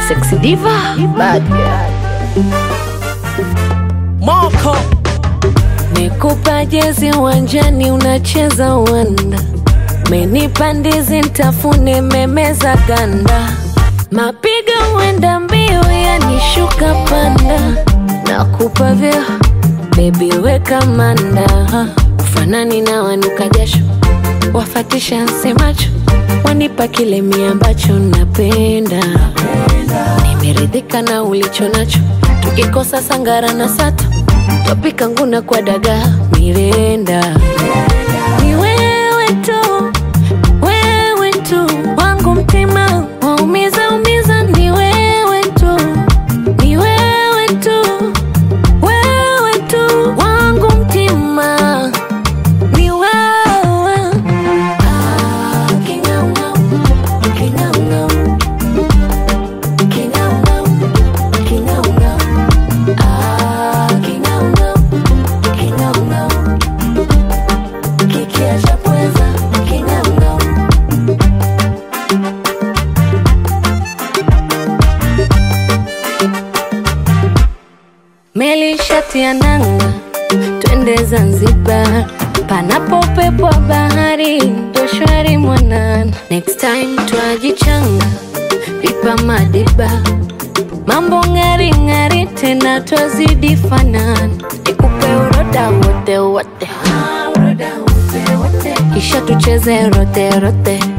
Sexy diva, bad girl. Moko Nikupa jezi uwanjani unacheza uwanda, menipa ndizi nitafune memeza ganda, mapiga uenda mbio yanishuka panda, nakupa vyo baby weka manda, ufanani na wanuka jasho, wafatisha nsemacho, wanipa kile mi ambacho napenda, nimeridhika na ulicho nacho, tukikosa sangara na sato, topika nguna kwa daga mirenda. Ni wewe tu, wangu mtima waumiza umiza, ni wewe tu, wangu mtima ni wewe. Meli shati ya nanga, twende Zanzibar, panapo upepo wa bahari, ndo shwari mwanana. Next time twajichanga, pipa madiba, mambo ngari ngari tena twazidi fanana. Nikupe uroda wote wote, kisha tucheze rote rote.